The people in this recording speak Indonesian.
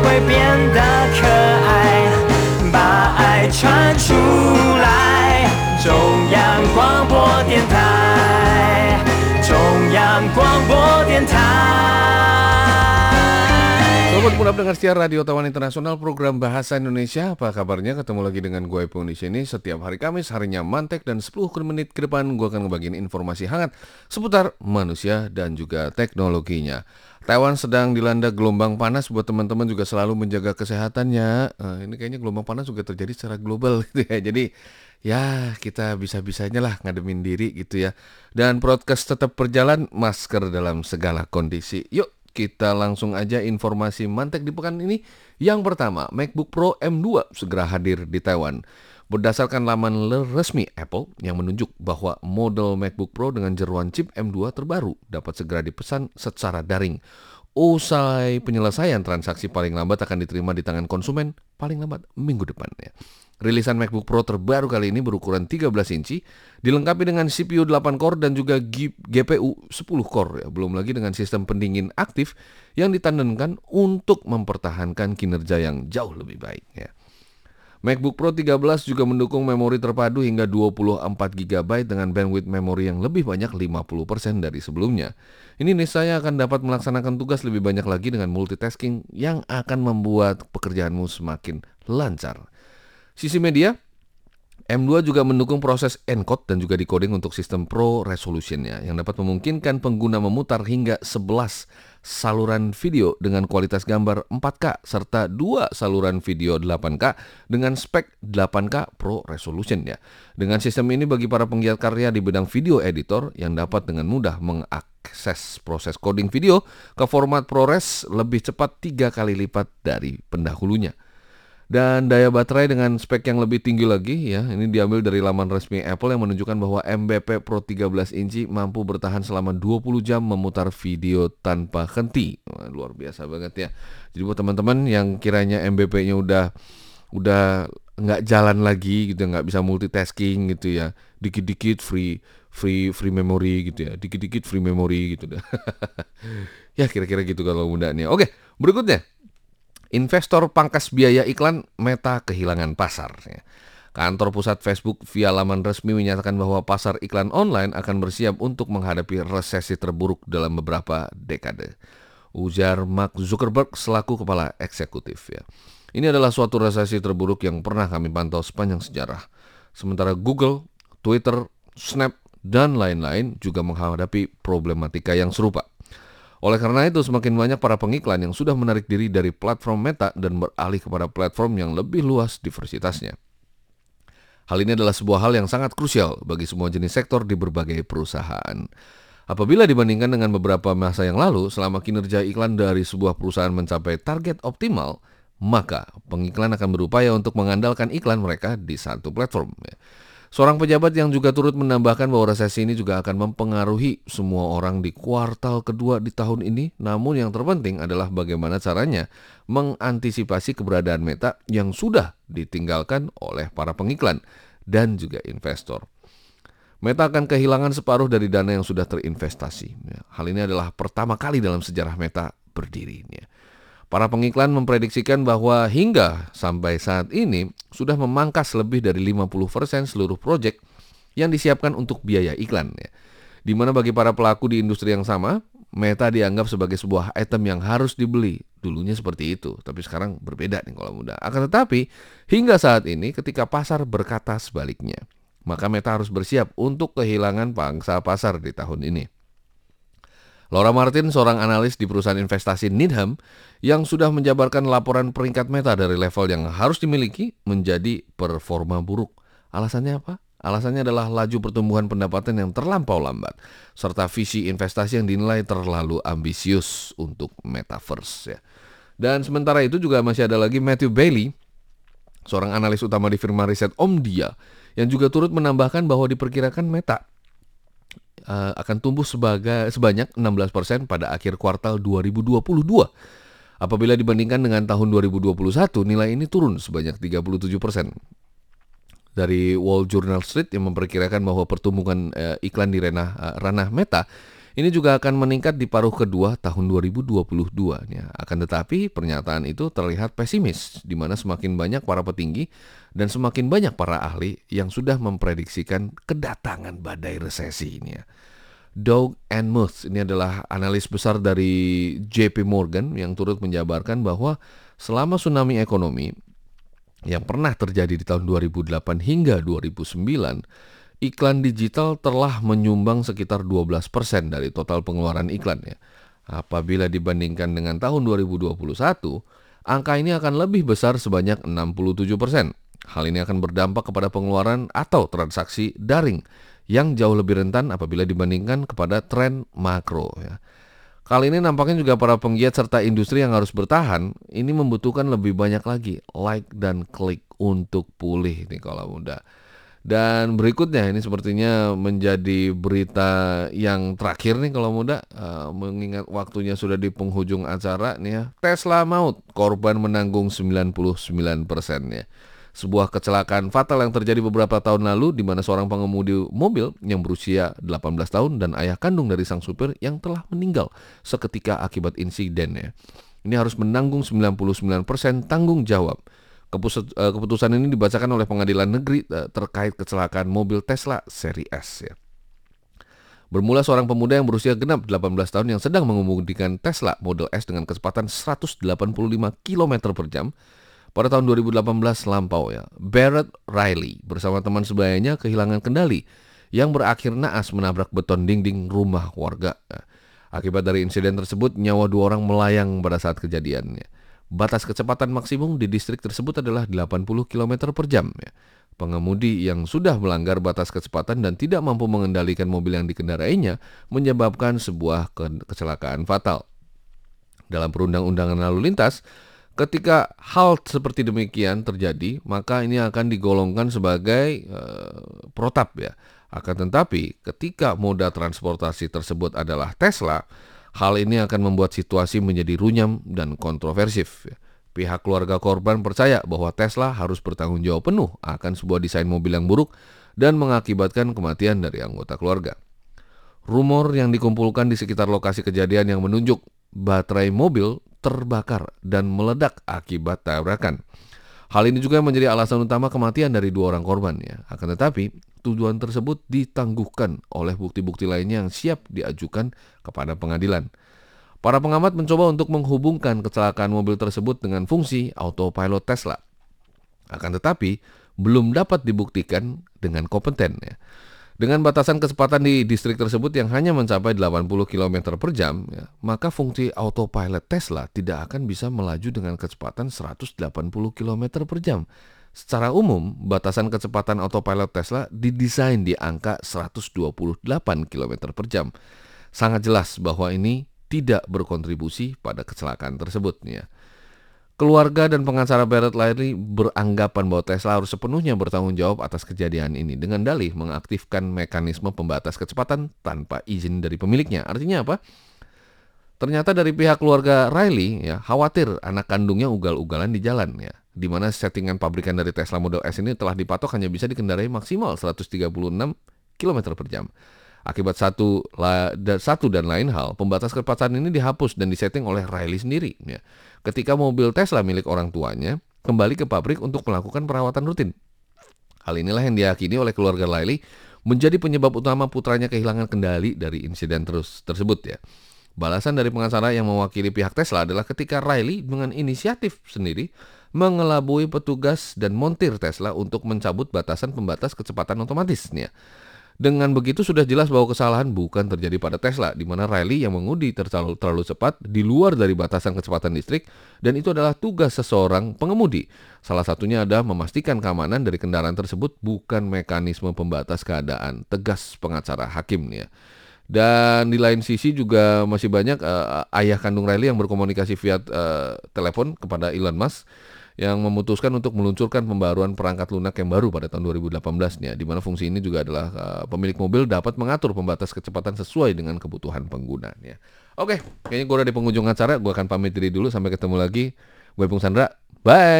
会变得可爱，把爱传出来。中央广播电台，中央广播电台。 Sobat Muda pendengar setia Radio Taiwan Internasional program Bahasa Indonesia, apa kabarnya? Ketemu lagi dengan gue Ipung di sini setiap hari Kamis, harinya mantek, dan 10 menit ke depan gue akan ngebagiin informasi hangat seputar manusia dan juga teknologinya. Taiwan sedang dilanda gelombang panas, buat teman-teman juga selalu menjaga kesehatannya. Ini kayaknya gelombang panas juga terjadi secara global gitu ya. Jadi ya kita bisa-bisanya lah ngademin diri gitu ya. Dan broadcast tetap berjalan, masker dalam segala kondisi. Yuk kita langsung aja informasi mantek di pekan ini. Yang pertama, MacBook Pro M2 segera hadir di Taiwan. Berdasarkan laman resmi Apple yang menunjuk bahwa model MacBook Pro dengan jeruan chip M2 terbaru dapat segera dipesan secara daring. Usai penyelesaian transaksi paling lambat akan diterima di tangan konsumen paling lambat minggu depan ya. Rilisan MacBook Pro terbaru kali ini berukuran 13 inci, dilengkapi dengan CPU 8 core dan juga GPU 10 core ya. Belum lagi dengan sistem pendingin aktif yang ditandemkan untuk mempertahankan kinerja yang jauh lebih baik ya. MacBook Pro 13 juga mendukung memori terpadu hingga 24 GB dengan bandwidth memori yang lebih banyak 50% dari sebelumnya. Ini niscaya akan dapat melaksanakan tugas lebih banyak lagi dengan multitasking yang akan membuat pekerjaanmu semakin lancar. Sisi media, M2 juga mendukung proses encode dan juga decoding untuk sistem Pro Resolution-nya yang dapat memungkinkan pengguna memutar hingga 11 saluran video dengan kualitas gambar 4K serta 2 saluran video 8K dengan spek 8K Pro Resolution ya. Dengan sistem ini bagi para penggiat karya di bidang video editor yang dapat dengan mudah mengakses proses coding video ke format ProRes lebih cepat 3 kali lipat dari pendahulunya. Dan daya baterai dengan spek yang lebih tinggi lagi ya. Ini diambil dari laman resmi Apple yang menunjukkan bahwa MBP Pro 13 inci mampu bertahan selama 20 jam memutar video tanpa henti. Wah, luar biasa banget ya. Jadi buat teman-teman yang kiranya MBP-nya udah nggak jalan lagi gitu, nggak bisa multitasking gitu ya. Dikit-dikit free memory gitu ya. Dikit-dikit free memory gitu dah. Ya kira-kira gitu kalau mudahnya. Oke, berikutnya. Investor pangkas biaya iklan, Meta kehilangan pasar. Kantor pusat Facebook via laman resmi menyatakan bahwa pasar iklan online akan bersiap untuk menghadapi resesi terburuk dalam beberapa dekade. Ujar Mark Zuckerberg selaku kepala eksekutif. Ya. Ini adalah suatu resesi terburuk yang pernah kami pantau sepanjang sejarah. Sementara Google, Twitter, Snap, dan lain-lain juga menghadapi problematika yang serupa. Oleh karena itu, semakin banyak para pengiklan yang sudah menarik diri dari platform Meta dan beralih kepada platform yang lebih luas diversitasnya. Hal ini adalah sebuah hal yang sangat krusial bagi semua jenis sektor di berbagai perusahaan. Apabila dibandingkan dengan beberapa masa yang lalu, selama kinerja iklan dari sebuah perusahaan mencapai target optimal, maka pengiklan akan berupaya untuk mengandalkan iklan mereka di satu platform. Seorang pejabat yang juga turut menambahkan bahwa resesi ini juga akan mempengaruhi semua orang di kuartal kedua di tahun ini. Namun yang terpenting adalah bagaimana caranya mengantisipasi keberadaan Meta yang sudah ditinggalkan oleh para pengiklan dan juga investor. Meta akan kehilangan separuh dari dana yang sudah terinvestasi. Hal ini adalah pertama kali dalam sejarah Meta berdiri. Para pengiklan memprediksikan bahwa hingga sampai saat ini sudah memangkas lebih dari 50% seluruh proyek yang disiapkan untuk biaya iklan. Di mana bagi para pelaku di industri yang sama, Meta dianggap sebagai sebuah item yang harus dibeli. Dulunya seperti itu, tapi sekarang berbeda nih kalau muda. Akan tetapi, hingga saat ini ketika pasar berkata sebaliknya, maka Meta harus bersiap untuk kehilangan pangsa pasar di tahun ini. Laura Martin, seorang analis di perusahaan investasi Needham, yang sudah menjabarkan laporan peringkat Meta dari level yang harus dimiliki menjadi performa buruk. Alasannya apa? Alasannya adalah laju pertumbuhan pendapatan yang terlampau lambat, serta visi investasi yang dinilai terlalu ambisius untuk Metaverse. Ya. Dan sementara itu juga masih ada lagi Matthew Bailey, seorang analis utama di firma riset Omdia, yang juga turut menambahkan bahwa diperkirakan Meta akan tumbuh sebanyak 16% pada akhir kuartal 2022. Apabila dibandingkan dengan tahun 2021, nilai ini turun sebanyak 37%. Dari Wall Journal Street yang memperkirakan bahwa pertumbuhan iklan di ranah Meta Ini juga akan meningkat di paruh kedua tahun 2022. Ya. Akan tetapi pernyataan itu terlihat pesimis, di mana semakin banyak para petinggi dan semakin banyak para ahli yang sudah memprediksikan kedatangan badai resesi ini. Ya. Doug Anmuth ini adalah analis besar dari JP Morgan yang turut menjabarkan bahwa selama tsunami ekonomi yang pernah terjadi di tahun 2008 hingga 2009, iklan digital telah menyumbang sekitar 12% dari total pengeluaran iklan ya. Apabila dibandingkan dengan tahun 2021, angka ini akan lebih besar sebanyak 67%. Hal ini akan berdampak kepada pengeluaran atau transaksi daring yang jauh lebih rentan apabila dibandingkan kepada tren makro ya. Kali ini nampaknya juga para penggiat serta industri yang harus bertahan ini membutuhkan lebih banyak lagi like dan klik untuk pulih nih kalau muda. Dan berikutnya ini sepertinya menjadi berita yang terakhir nih kalau muda, mengingat waktunya sudah di penghujung acara nih ya. Tesla maut, korban menanggung 99%-nya. Sebuah kecelakaan fatal yang terjadi beberapa tahun lalu di mana seorang pengemudi mobil yang berusia 18 tahun dan ayah kandung dari sang supir yang telah meninggal seketika akibat insidennya. Ini harus menanggung 99% tanggung jawab. Keputusan ini dibacakan oleh pengadilan negeri terkait kecelakaan mobil Tesla seri S ya. Bermula seorang pemuda yang berusia genap 18 tahun yang sedang mengemudikan Tesla Model S dengan kecepatan 185 km per jam pada tahun 2018 lampau ya. Barrett Riley bersama teman sebayanya kehilangan kendali yang berakhir naas menabrak beton dinding rumah warga. Akibat dari insiden tersebut nyawa 2 orang melayang pada saat kejadiannya. Batas kecepatan maksimum di distrik tersebut adalah 80 km per jam. Pengemudi yang sudah melanggar batas kecepatan dan tidak mampu mengendalikan mobil yang dikendarainya menyebabkan sebuah kecelakaan fatal. Dalam perundang-undangan lalu lintas, ketika hal seperti demikian terjadi, maka ini akan digolongkan sebagai protap ya. Akan tetapi, ketika moda transportasi tersebut adalah Tesla, hal ini akan membuat situasi menjadi runyam dan kontroversif. Pihak keluarga korban percaya bahwa Tesla harus bertanggung jawab penuh akan sebuah desain mobil yang buruk dan mengakibatkan kematian dari anggota keluarga. Rumor yang dikumpulkan di sekitar lokasi kejadian yang menunjuk baterai mobil terbakar dan meledak akibat tabrakan. Hal ini juga menjadi alasan utama kematian dari 2 orang korban ya. Akan tetapi, tuduhan tersebut ditangguhkan oleh bukti-bukti lainnya yang siap diajukan kepada pengadilan. Para pengamat mencoba untuk menghubungkan kecelakaan mobil tersebut dengan fungsi autopilot Tesla. Akan tetapi, belum dapat dibuktikan dengan kompeten ya. Dengan batasan kecepatan di distrik tersebut yang hanya mencapai 80 km per jam, ya, maka fungsi autopilot Tesla tidak akan bisa melaju dengan kecepatan 180 km per jam. Secara umum, batasan kecepatan autopilot Tesla didesain di angka 128 km per jam. Sangat jelas bahwa ini tidak berkontribusi pada kecelakaan tersebut. Ya. Keluarga dan pengacara Barrett Riley beranggapan bahwa Tesla harus sepenuhnya bertanggung jawab atas kejadian ini dengan dalih mengaktifkan mekanisme pembatas kecepatan tanpa izin dari pemiliknya. Artinya apa? Ternyata dari pihak keluarga Riley ya khawatir anak kandungnya ugal-ugalan di jalan ya. Di mana settingan pabrikan dari Tesla Model S ini telah dipatok hanya bisa dikendarai maksimal 136 km per jam. Akibat satu dan lain hal, pembatas kecepatan ini dihapus dan disetting oleh Riley sendiri. Ya. Ketika mobil Tesla milik orang tuanya kembali ke pabrik untuk melakukan perawatan rutin. Hal inilah yang diyakini oleh keluarga Riley menjadi penyebab utama putranya kehilangan kendali dari insiden tersebut. Ya. Balasan dari pengacara yang mewakili pihak Tesla adalah ketika Riley dengan inisiatif sendiri mengelabui petugas dan montir Tesla untuk mencabut batasan pembatas kecepatan otomatisnya. Dengan begitu sudah jelas bahwa kesalahan bukan terjadi pada Tesla, di mana Riley yang mengemudi terlalu cepat di luar dari batasan kecepatan listrik, dan itu adalah tugas seseorang pengemudi. Salah satunya adalah memastikan keamanan dari kendaraan tersebut bukan mekanisme pembatas keadaan, tegas pengacara hakimnya. Dan di lain sisi juga masih banyak ayah kandung Riley yang berkomunikasi via telepon kepada Elon Musk yang memutuskan untuk meluncurkan pembaruan perangkat lunak yang baru pada tahun 2018-nya, di mana fungsi ini juga adalah pemilik mobil dapat mengatur pembatas kecepatan sesuai dengan kebutuhan penggunanya. Oke, kayaknya gue udah di penghujung acara, gue akan pamit diri dulu, sampai ketemu lagi. Gue Pung Sandra, bye!